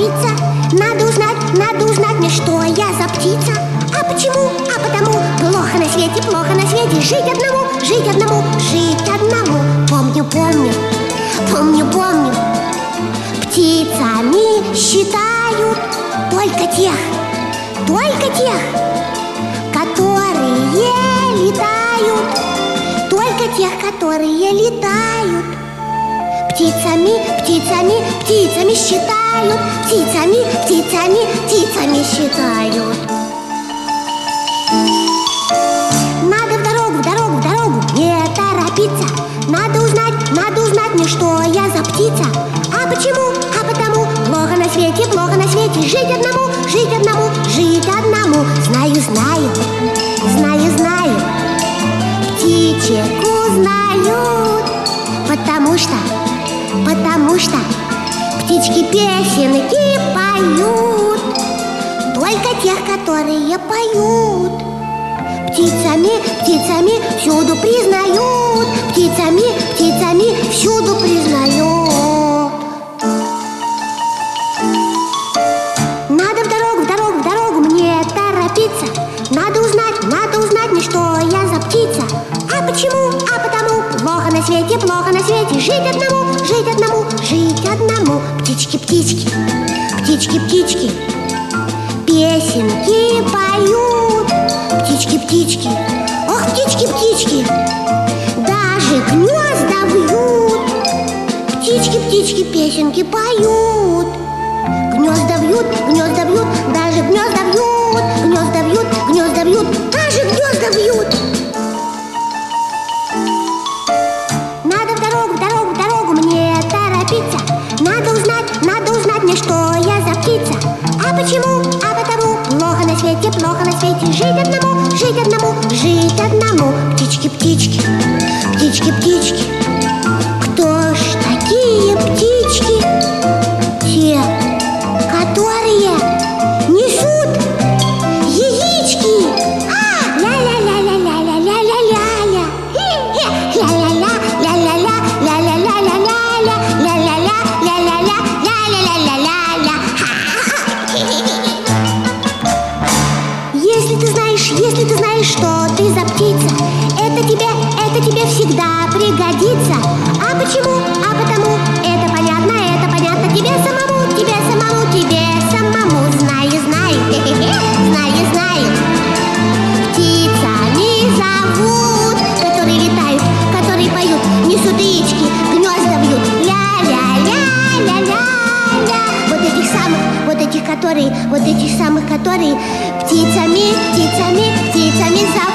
торопиться. Надо узнать мне, что я за птица. А почему? А потому плохо на свете жить одному, жить одному, жить одному. Помню. Птицами считают только тех, которые летают, только тех, которые летают. Птицами считают, птицами считают. Надо в дорогу, не торопиться. Надо узнать мне, что я за птица. А почему? А потому плохо на свете жить одному, жить одному. Знаю, птичек узнают, потому что птички песенки поют, только тех, которые поют. Птицами всюду признают, птицами всюду признают. Надо в дорогу, мне торопиться. Надо узнать мне, что я за птица. А почему? А потому плохо на свете жить одному. Птички, песенки поют. Птички, ох, птички, даже гнезда вьют. Птички, песенки поют. Гнезда вьют, даже гнезда вьют. Даже гнезда вьют. Надо в дорогу, мне торопиться. Надо узнать мне, что я за птица. А почему? А потому плохо на свете жить одному. Птички, кто ж такие птички? Те, которые несут яички. Ля-ля-ля-ля-ля-ля-ля-ля-ля. Ля-ля-ля-ля-ля-ля-ля-ля-ля-ля-ля-ля-ля-ля-ля-ля-ля-ля-ля. Если ты знаешь, что ты за птица, это тебе всегда пригодится. А почему? А потому это понятно тебе самому. Знаю. Птицами зовут, которые летают, которые поют, несут яички, гнезда вьют. Ля-ля-ля-ля-ля-ля. Вот этих самых, которые птицами зовут.